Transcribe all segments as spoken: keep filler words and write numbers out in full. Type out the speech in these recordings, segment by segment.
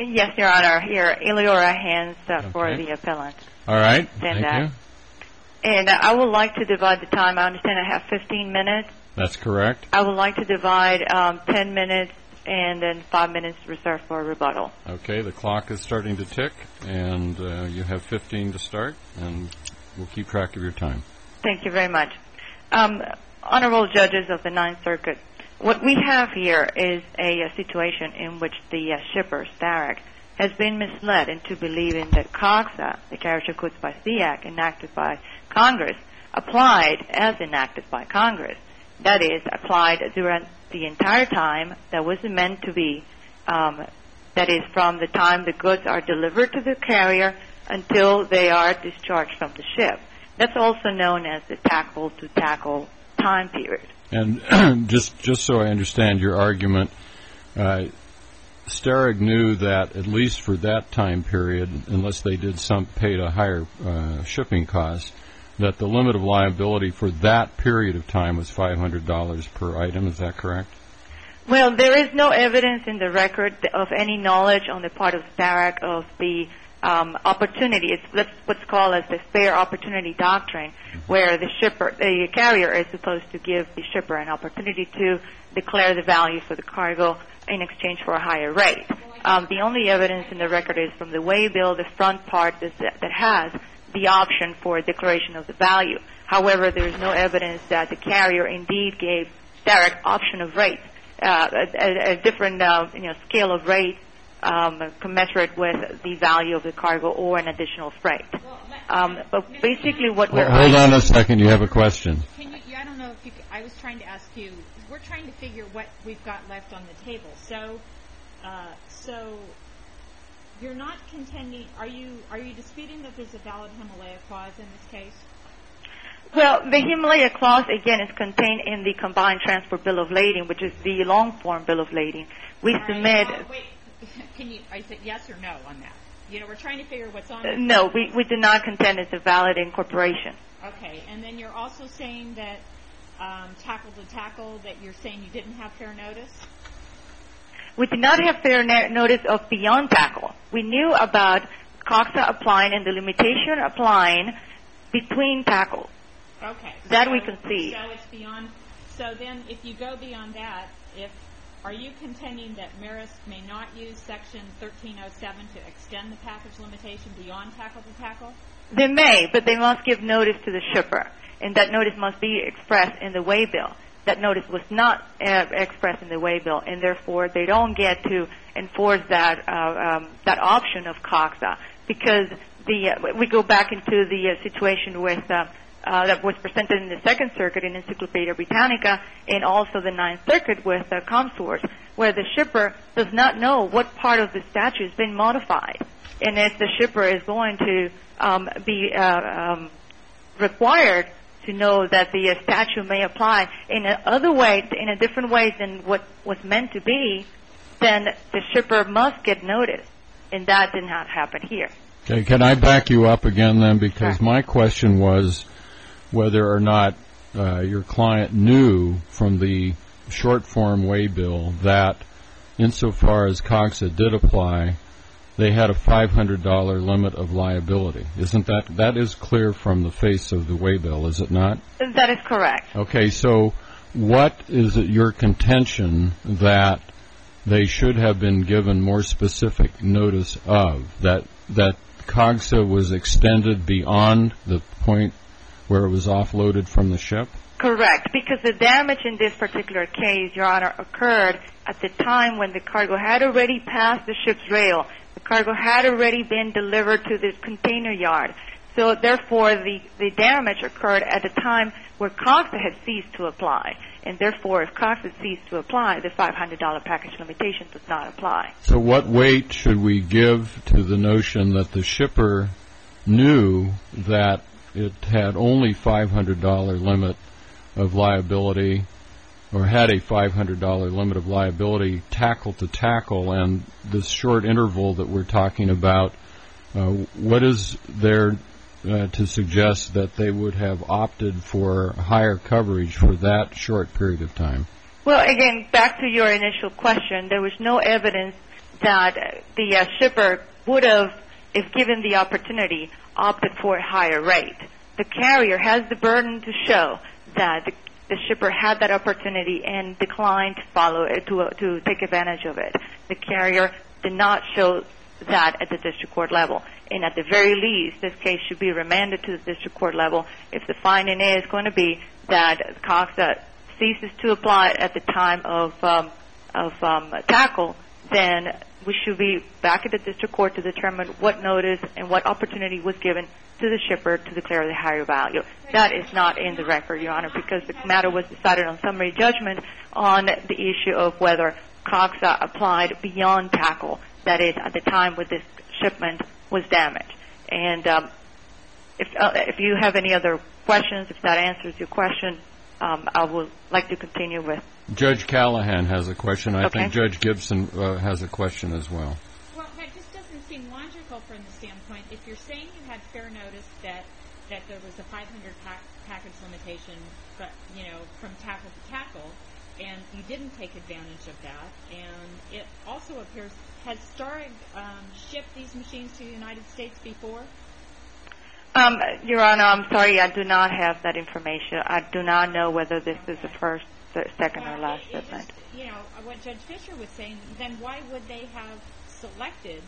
Yes, Your Honor. Here, Eleora Hands uh, okay. for the appellant. All right. And, Thank uh, you. And uh, I would like to divide the time. I understand I have fifteen minutes. That's correct. I would like to divide um, ten minutes and then five minutes reserved for rebuttal. Okay. The clock is starting to tick, and uh, you have fifteen to start, and we'll keep track of your time. Thank you very much. Um, honorable judges of the Ninth Circuit, what we have here is a, a situation in which the uh, shipper, Starek, has been misled into believing that COGSA, the Carriage of Goods by Sea Act, enacted by Congress, applied as enacted by Congress. That is, applied during the entire time that was meant to be, um, that is, from the time the goods are delivered to the carrier until they are discharged from the ship. That's also known as the tackle-to-tackle time period. And just just so I understand your argument, uh, Starek knew that at least for that time period, unless they did some paid a higher uh, shipping cost, that the limit of liability for that period of time was five hundred dollars per item. Is that correct? Well, there is no evidence in the record of any knowledge on the part of Starek of the um, opportunity. It's that's what's called as the fair opportunity doctrine, where the shipper, the carrier, is supposed to give the shipper an opportunity to declare the value for the cargo in exchange for a higher rate. Um, the only evidence in the record is from the waybill, the front part that, that has the option for a declaration of the value. However, there is no evidence that the carrier indeed gave Starek option of rates, uh, a, a different uh, you know, scale of rates um, commensurate with the value of the cargo or an additional freight. Um, but basically what we're... Hold on a second. You have a question. Can you, I don't know if you could, I was trying to ask you, we're trying to figure what we've got left on the table. So, uh, so you're not contending, are you, are you disputing that there's a valid Himalaya clause in this case? Well, the Himalaya clause, again, is contained in the Combined Transport Bill of Lading, which is the long-form Bill of Lading. We right, submit... well, wait, can you, I said yes or no on that? You know, we're trying to figure what's on... Uh, no, we, we do not contend it's a valid incorporation. Okay, and then you're also saying that um, tackle to tackle, that you're saying you didn't have fair notice? We did not have fair na- notice of beyond tackle. We knew about COGSA applying and the limitation applying between tackles. Okay. That so, we can see. So it's beyond... So then if you go beyond that, if... Are you contending that Maersk may not use Section thirteen oh seven to extend the package limitation beyond tackle to tackle? They may, but they must give notice to the shipper, and that notice must be expressed in the waybill. That notice was not uh, expressed in the waybill, and therefore they don't get to enforce that uh, um, that option of COGSA, because the uh, we go back into the uh, situation with uh, uh, that was presented in the Second Circuit in Encyclopedia Britannica, and also the Ninth Circuit with uh, ComSource, where the shipper does not know what part of the statute has been modified, and if the shipper is going to um, be uh, um, required to know that the uh, statute may apply in a other way, in a different way than what was meant to be, then the shipper must get notice, and that did not happen here. Okay, can I back you up again then? Because sure. My question was whether or not uh, your client knew from the short form waybill that insofar as COGSA did apply, they had a five hundred dollars limit of liability. Isn't that, that is clear from the face of the waybill, is it not? That is correct. Okay, so what is it your contention that they should have been given more specific notice of, that that COGSA was extended beyond the point where it was offloaded from the ship? Correct, because the damage in this particular case, Your Honor, occurred at the time when the cargo had already passed the ship's rail. The cargo had already been delivered to the container yard. So therefore, the, the damage occurred at the time where COGSA had ceased to apply. And therefore, if COGSA ceased to apply, the five hundred dollars package limitation does not apply. So what weight should we give to the notion that the shipper knew that it had only five hundred dollars limit of liability, or had a five hundred dollars limit of liability tackle to tackle, and this short interval that we're talking about, uh, what is there uh, to suggest that they would have opted for higher coverage for that short period of time? Well, again, back to your initial question, there was no evidence that the uh, shipper would have, if given the opportunity, opted for a higher rate. The carrier has the burden to show that the, the shipper had that opportunity and declined to follow it, to, uh, to take advantage of it. The carrier did not show that at the district court level. And at the very least, this case should be remanded to the district court level if the finding is going to be that COXA ceases to apply at the time of um, of um, tackle, then we should be back at the district court to determine what notice and what opportunity was given to the shipper to declare the higher value. That is not in the record, Your Honor, because the matter was decided on summary judgment on the issue of whether COXA applied beyond tackle, that is, at the time when this shipment was damaged. And um, if, uh, if you have any other questions, if that answers your question, um, I would like to continue with. Judge Callahan has a question. I okay. think Judge Gibson uh, has a question as well. Well, that just doesn't seem logical from the standpoint. If you're saying you had fair notice that, that there was a five hundred pack, package limitation, but, you know, from tackle to tackle, and you didn't take advantage of that, and it also appears, has Starig um, shipped these machines to the United States before? Um, Your Honor, I'm sorry, I do not have that information. I do not know whether this is the first, the second, well, or last it, it shipment. Just, you know, what Judge Fisher was saying, then why would they have selected,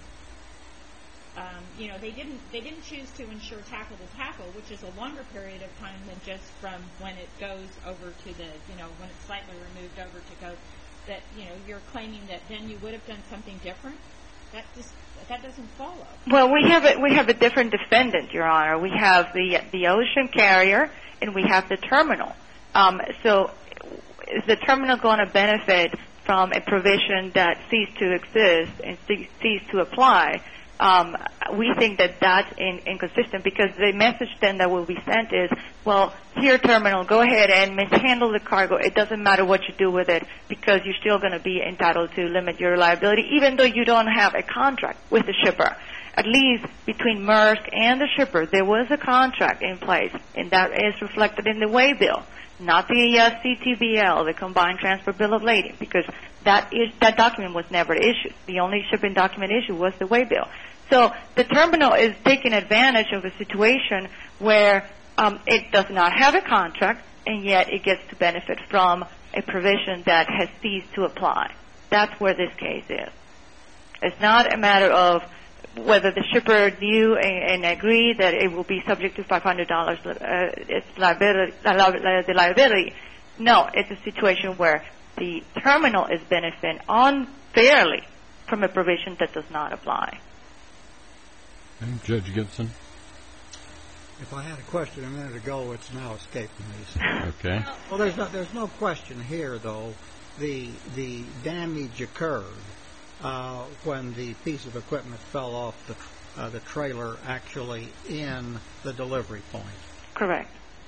um, you know, they didn't they didn't choose to insure tackle to tackle, which is a longer period of time than just from when it goes over to the, you know, when it's slightly removed over to go, that, you know, you're claiming that then you would have done something different? That just, that doesn't follow. Well, we have a, we have a different defendant, Your Honor. We have the the ocean carrier and we have the terminal. Um, so is the terminal going to benefit from a provision that ceased to exist and ceased to apply? Um, we think that that's in, inconsistent because the message then that will be sent is, well, here, terminal, go ahead and mishandle the cargo. It doesn't matter what you do with it because you're still going to be entitled to limit your liability even though you don't have a contract with the shipper. At least between Maersk and the shipper, there was a contract in place, and that is reflected in the waybill, not the uh, C T B L, the Combined Transport Bill of Lading, because that is that document was never issued. The only shipping document issued was the waybill. So the terminal is taking advantage of a situation where um, it does not have a contract, and yet it gets to benefit from a provision that has ceased to apply. That's where this case is. It's not a matter of whether the shipper knew and, and agreed that it will be subject to five hundred dollars uh, its liability, the liability. No, it's a situation where the terminal is benefiting unfairly from a provision that does not apply. Okay. Judge Gibson? If I had a question a minute ago, it's now escaped me. So. Okay. Well, there's no, there's no question here, though. The the damage occurred uh, when the piece of equipment fell off the uh, the trailer actually in the delivery point. Correct.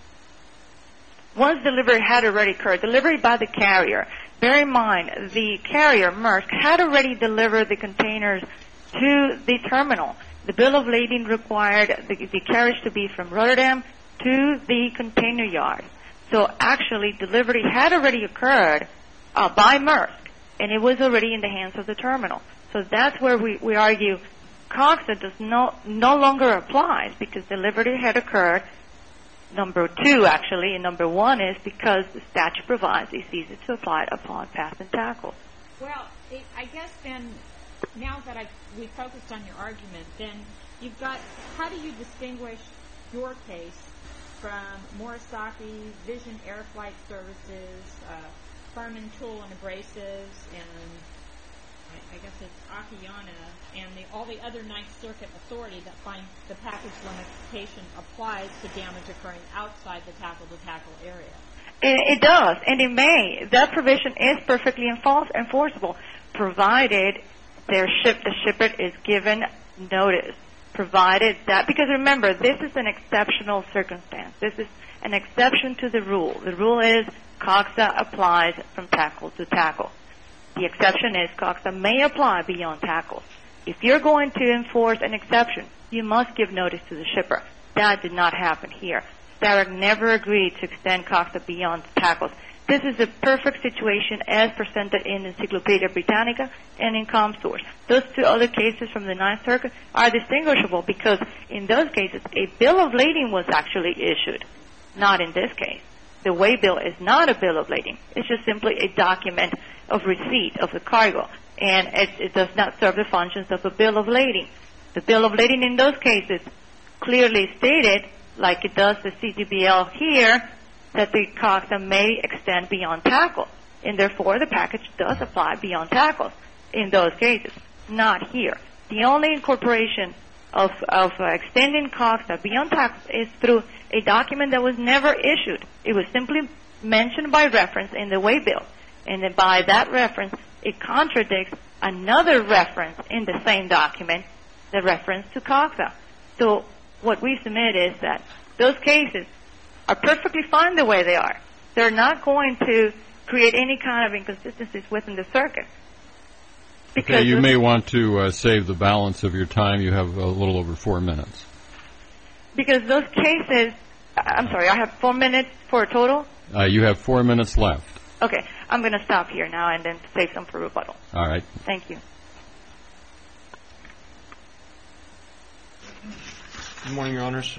Once delivery had already occurred, delivery by the carrier. Bear in mind, the carrier, Maersk, had already delivered the containers to the terminal. The bill of lading required the, the carriage to be from Rotterdam to the container yard. So actually, delivery had already occurred uh, by Maersk, and it was already in the hands of the terminal. So that's where we, we argue COXA does no, no longer applies because delivery had occurred. Number two, actually, and number one is because the statute provides it ceases to apply upon pass and tackle. Well, it, I guess then, now that I we focused on your argument, then you've got, how do you distinguish your case from Morisaki, Vision Air Flight Services, uh, Furman Tool and Abrasives, and I, I guess it's Akiyana, and the, all the other Ninth Circuit authority that find the package limitation applies to damage occurring outside the tackle-to-tackle area? It, it does, and it may. That provision is perfectly enforce, enforceable, provided their ship, the shipper is given notice, provided that, because remember, this is an exceptional circumstance. This is an exception to the rule. The rule is COXA applies from tackle to tackle. The exception is COXA may apply beyond tackle. If you're going to enforce an exception, you must give notice to the shipper. That did not happen here. Starig never agreed to extend COXA beyond tackles. This is the perfect situation as presented in Encyclopedia Britannica and in ComSource. Those two other cases from the Ninth Circuit are distinguishable because in those cases a bill of lading was actually issued, not in this case. The waybill is not a bill of lading. It's just simply a document of receipt of the cargo, and it, it does not serve the functions of a bill of lading. The bill of lading in those cases clearly stated, like it does the C T B L here, that the COGSA may extend beyond tackle, and therefore the package does apply beyond tackles in those cases, not here. The only incorporation of, of uh, extending COGSA beyond tackles is through a document that was never issued. It was simply mentioned by reference in the waybill, and then by that reference, it contradicts another reference in the same document, the reference to COGSA. So what we submit is that those cases are perfectly fine the way they are. They're not going to create any kind of inconsistencies within the circuit. Okay, you may want to uh, save the balance of your time. You have a little over four minutes. Because those cases, I'm sorry, I have four minutes for a total? Uh, you have four minutes left. Okay, I'm going to stop here now and then save some for rebuttal. All right. Thank you. Good morning, Your Honors.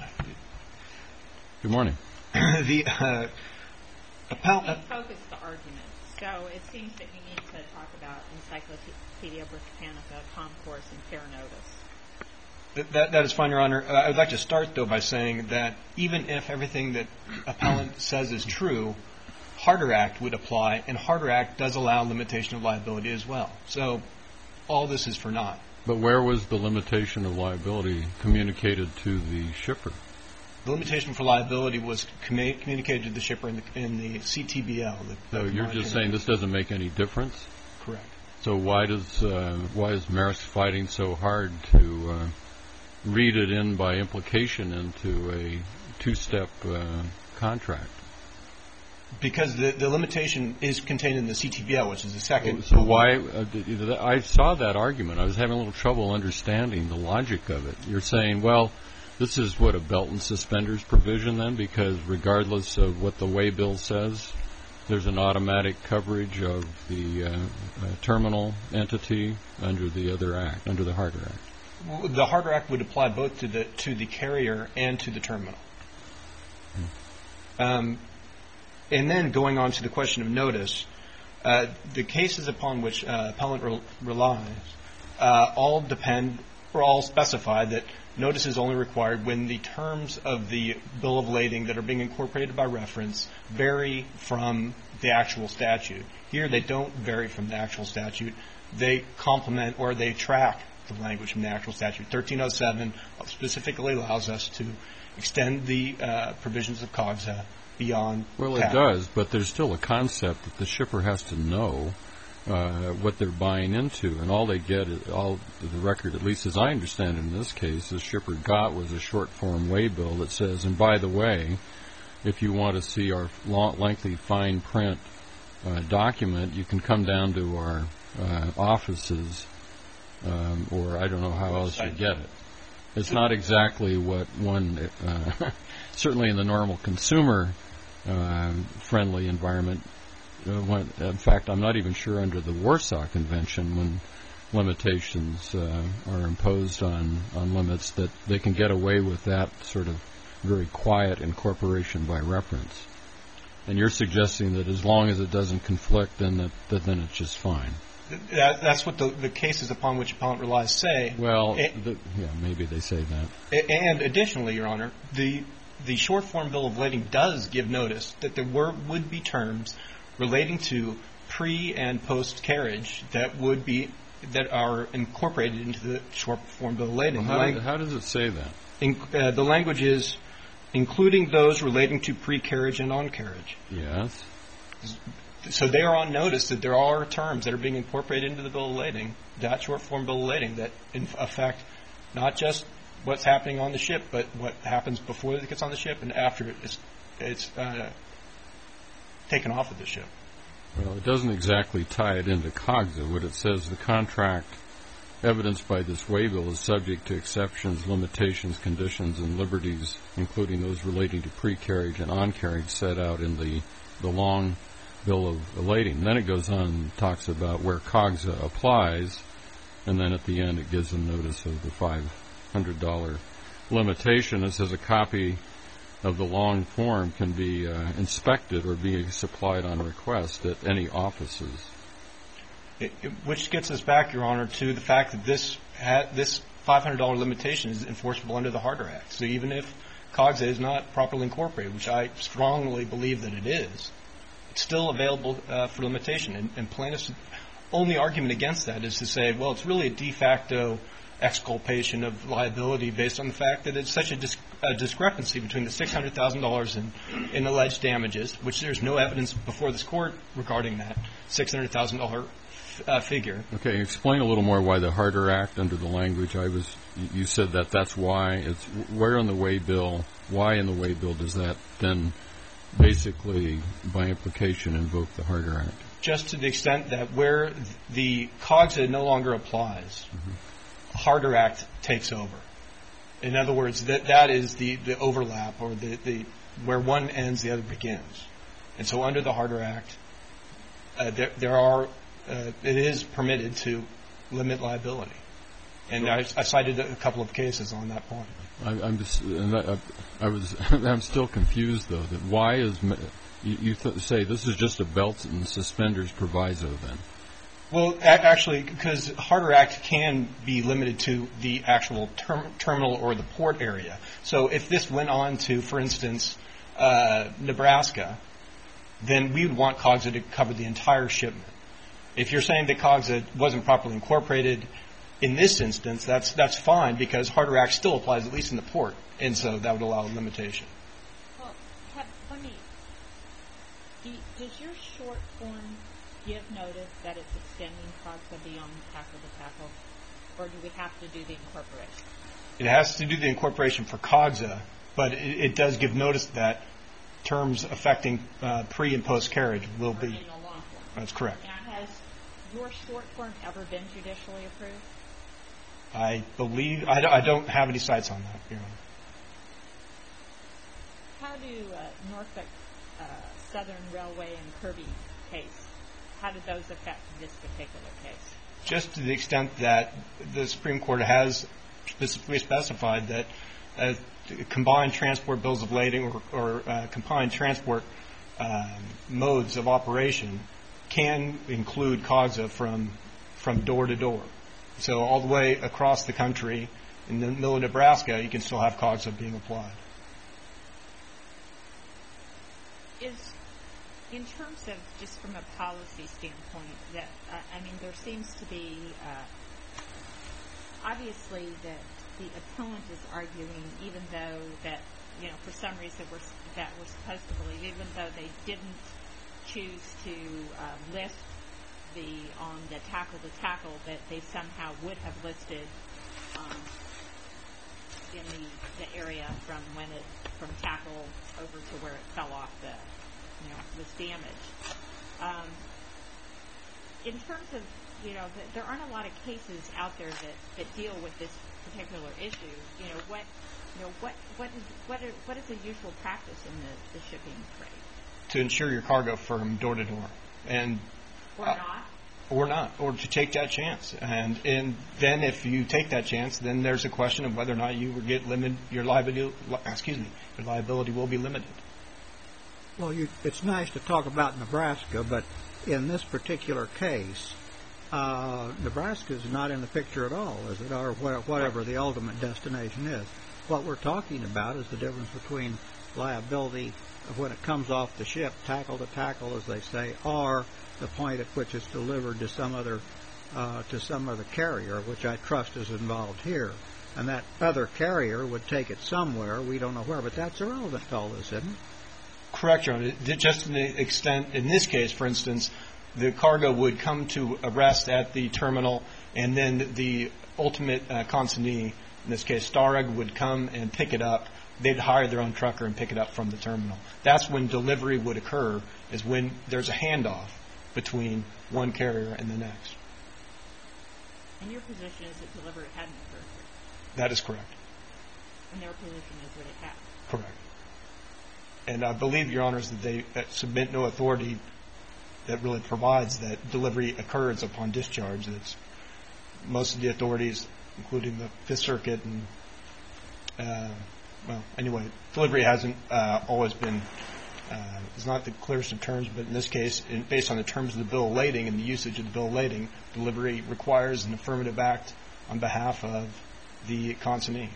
Good morning. the uh, appell- Please focus the argument. So it seems that you need to talk about Encyclopedia Britannica, ComSource, and fair notice. That, that is fine, Your Honor. Uh, I would like to start, though, by saying that even if everything that appellant says is true, Harder Act would apply, and Harder Act does allow limitation of liability as well. So all this is for naught. But where was the limitation of liability communicated to the shipper? The limitation for liability was commu- communicated to the shipper in the, in the C T B L. The, so the you're just saying this doesn't make any difference? Correct. So why does uh, why is Maersk fighting so hard to uh, read it in by implication into a two-step uh, contract? Because the, the limitation is contained in the C T B L, which is the second. So why? Uh, I saw that argument. I was having a little trouble understanding the logic of it. You're saying, well, this is what a belt and suspenders provision then, because regardless of what the waybill says, there's an automatic coverage of the uh, uh, terminal entity under the other act, under the Harder Act. Well, the Harder Act would apply both to the to the carrier and to the terminal. Hmm. Um, and then going on to the question of notice, uh, the cases upon which uh, appellant re- relies uh, all depend or all specify that notice is only required when the terms of the bill of lading that are being incorporated by reference vary from the actual statute. Here they don't vary from the actual statute. They complement or they track the language from the actual statute. thirteen oh seven specifically allows us to extend the uh, provisions of COGSA beyond Well, it cap. does, but there's still a concept that the shipper has to know Uh, what they're buying into, and all they get, is, all the record, at least as I understand it in this case, the shipper got was a short form waybill that says, and by the way, if you want to see our long, lengthy fine print uh, document, you can come down to our uh, offices, um, or I don't know how else you get it. It's not exactly what one, uh, certainly in the normal consumer uh, friendly environment. Uh, when, in fact, I'm not even sure under the Warsaw Convention when limitations uh, are imposed on, on limits that they can get away with that sort of very quiet incorporation by reference. And you're suggesting that as long as it doesn't conflict, then that, that then it's just fine. That, that's what the, the cases upon which appellant relies say. Well, and, the, yeah, maybe they say that. And additionally, Your Honor, the the short form bill of lading does give notice that there were would be terms relating to pre and post carriage that would be that are incorporated into the short form bill of lading. Well, how, lang- how does it say that? In, uh, the language is including those relating to pre carriage and on carriage. Yes. So they are on notice that there are terms that are being incorporated into the bill of lading, that short form bill of lading, that in affect not just what's happening on the ship, but what happens before it gets on the ship and after it's it's uh, taken off of the ship. Well, it doesn't exactly tie it into COGSA. What it says, the contract evidenced by this waybill is subject to exceptions, limitations, conditions, and liberties, including those relating to pre-carriage and on-carriage set out in the, the long bill of lading. Then it goes on and talks about where COGSA applies, and then at the end it gives them notice of the five hundred dollars limitation. It says a copy of the long form can be uh, inspected or be supplied on request at any offices. It, it, which gets us back, Your Honor, to the fact that this ha- this five hundred dollars limitation is enforceable under the Harder Act. So even if COGSA is not properly incorporated, which I strongly believe that it is, it's still available uh, for limitation. And, and plaintiffs' only argument against that is to say, well, it's really a de facto exculpation of liability based on the fact that it's such a, dis- a discrepancy between the six hundred thousand dollars in, in alleged damages, which there's no evidence before this court regarding that six hundred thousand dollars uh, figure. Okay, explain a little more why the Harder Act under the language. I was, you said that that's why. It's where in the way bill, why in the way bill does that then basically by implication invoke the Harder Act? Just to the extent that where the COGSA no longer applies, mm-hmm. Harder Act takes over. In other words, that that is the, the overlap or the, the where one ends, the other begins. And so under the Harder Act, uh, there, there are uh, it is permitted to limit liability. And sure. I, I cited a couple of cases on that point. I, I'm just, and I, I was, I'm still confused though. That why is you, you th- say this is just a belt and suspenders proviso then? Well, a- actually, because Harder Act can be limited to the actual term- terminal or the port area. So if this went on to, for instance, uh, Nebraska, then we would want COGSA to cover the entire shipment. If you're saying that COGSA wasn't properly incorporated in this instance, that's that's fine because Harder Act still applies at least in the port, and so that would allow a limitation. Well, have, let me. Do, does your short form give notice that it's extending COGSA beyond tackle to tackle, or do we have to do the incorporation? It has to do the incorporation for COGSA, but it, it does give notice that terms affecting uh, pre and post carriage will be. In the long form. That's correct. Now, has your short form ever been judicially approved? I believe I don't, I don't have any sites on that, Your Honor. How do uh, Norfolk uh, Southern Railway and Kirby case? How did those affect this particular case? Just to the extent that the Supreme Court has specifically specified that uh, combined transport bills of lading or, or uh, combined transport uh, modes of operation can include COGSA from from door to door. So all the way across the country, in the middle of Nebraska, you can still have COGSA being applied. Is, in terms of just from a policy standpoint, that uh, I mean, there seems to be uh, obviously that the opponent is arguing, even though that you know for some reason we're, that we're supposed to believe, even though they didn't choose to uh, list the on the tackle to tackle, that they somehow would have listed um, in the, the area from when it from tackle over to where it fell off the you know was damaged. Um, in terms of you know the, there aren't a lot of cases out there that, that deal with this particular issue. You know what you know what what is what is, what is the usual practice in the, the shipping trade? To insure your cargo from door to door, and or uh, not, or not, or to take that chance, and and then if you take that chance, then there's a question of whether or not you will get limited. Your liability, excuse me, your liability will be limited. Well, you, it's nice to talk about Nebraska, but in this particular case, uh, Nebraska is not in the picture at all, is it, or whatever the ultimate destination is. What we're talking about is the difference between liability when it comes off the ship, tackle to tackle, as they say, or the point at which it's delivered to some other uh, to some other carrier, which I trust is involved here. And that other carrier would take it somewhere, we don't know where, but that's irrelevant to all this, isn't it? Correct, Your Honor. Just to the extent, in this case, for instance, the cargo would come to a rest at the terminal, and then the ultimate uh, consignee, in this case, Starrag, would come and pick it up. They'd hire their own trucker and pick it up from the terminal. That's when delivery would occur, is when there's a handoff between one carrier and the next. And your position is that delivery hadn't occurred here? That is correct. And their position is that it had? Correct. And I believe, Your Honors, that they uh, submit no authority that really provides that delivery occurs upon discharge. That's most of the authorities, including the Fifth Circuit, and uh, well, anyway, delivery hasn't uh, always been. Uh, it's not the clearest of terms, but in this case, in, based on the terms of the bill of lading and the usage of the bill of lading, delivery requires an affirmative act on behalf of the consignee.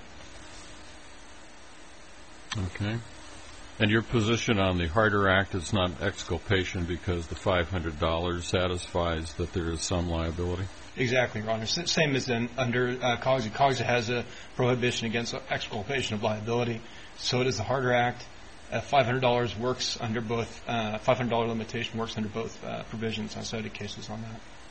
Okay. And your position on the Harder Act is not exculpation because the five hundred dollars satisfies that there is some liability? Exactly, Your Honor. Same as in under uh, Cogsey. Cogsey has a prohibition against exculpation of liability. So does the Harder Act. Uh, five hundred dollars works under both. Uh, five hundred dollars limitation works under both uh, provisions. I cited cases on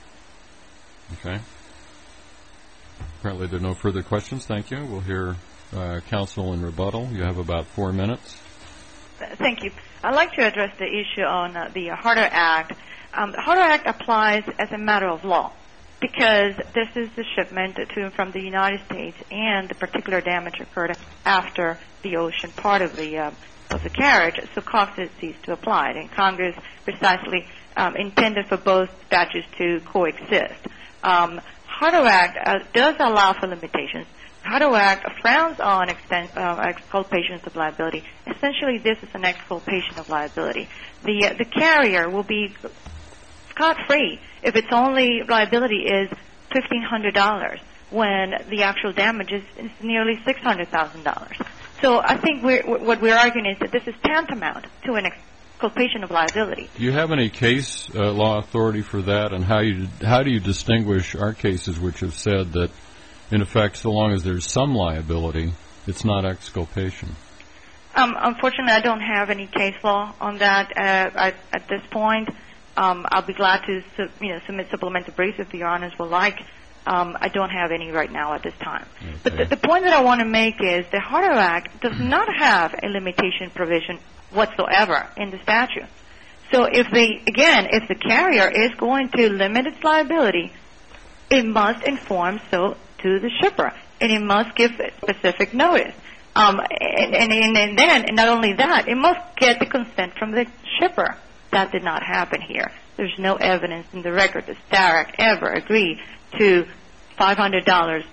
that. Okay. Apparently, there are no further questions. Thank you. We'll hear uh, counsel in rebuttal. You have about four minutes. Thank you. I'd like to address the issue on uh, the Harder Act. Um, the Harder Act applies as a matter of law because this is the shipment to and from the United States, and the particular damage occurred after the ocean part of the uh, of the carriage, so Cox has ceased to apply. And Congress precisely um, intended for both statutes to coexist. Um, Harder Act uh, does allow for limitations. Harder Act frowns on extent, uh, exculpations of liability. Essentially, this is an exculpation of liability. The uh, the carrier will be scot-free if its only liability is fifteen hundred dollars, when the actual damage is, is nearly six hundred thousand dollars. So I think we're, what we're arguing is that this is tantamount to an exculpation of liability. Do you have any case uh, law authority for that, and how you how do you distinguish our cases which have said that, in effect, so long as there's some liability, it's not exculpation? Um, unfortunately, I don't have any case law on that uh, at, at this point. Um, I'll be glad to su- you know, submit supplemental briefs if Your Honors would like. Um, I don't have any right now at this time. Okay. But the, the point that I want to make is the Harder Act does not have a limitation provision whatsoever in the statute. So if the, again, if the carrier is going to limit its liability, it must inform so to the shipper, and it must give specific notice. Um, and, and, and then, and not only that, it must get the consent from the shipper. That did not happen here. There's no evidence in the record that Starac ever agreed to five hundred dollars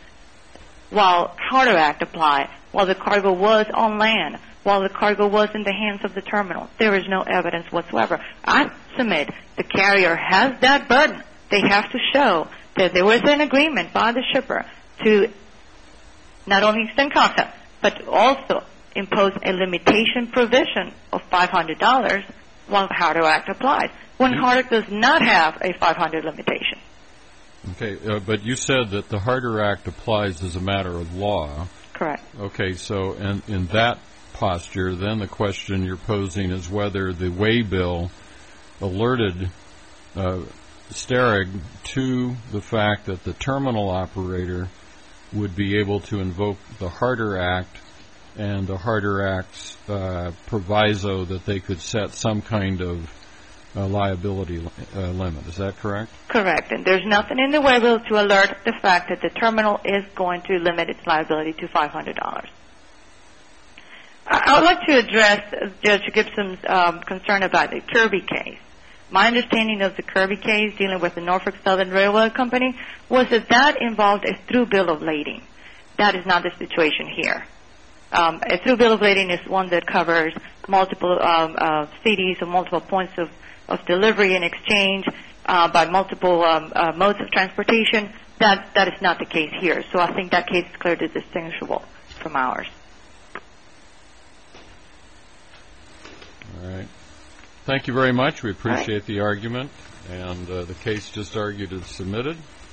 while Harder Act applied, while the cargo was on land, while the cargo was in the hands of the terminal. There is no evidence whatsoever. I submit the carrier has that burden. They have to show that there was an agreement by the shipper to not only extend COXA, but also impose a limitation provision of five hundred dollars while the Harder Act applies, when Harder does not have a five hundred dollars limitation. Okay, uh, but you said that the Harder Act applies as a matter of law. Correct. Okay, so in, in that posture, then the question you're posing is whether the waybill alerted uh, Starrag to the fact that the terminal operator would be able to invoke the Harder Act and the Harder Act's uh, proviso that they could set some kind of uh, liability uh, limit. Is that correct? Correct. And there's nothing in the waybill to alert the fact that the terminal is going to limit its liability to five hundred dollars. I would like to address Judge Gibson's um, concern about the Kirby case. My understanding of the Kirby case dealing with the Norfolk Southern Railroad Company was that that involved a through bill of lading. That is not the situation here. Um, a through bill of lading is one that covers multiple um, uh, cities or multiple points of, of delivery and exchange uh, by multiple um, uh, modes of transportation. That that is not the case here. So I think that case is clearly distinguishable from ours. All right. Thank you very much. We appreciate the argument, and uh, the case just argued is submitted.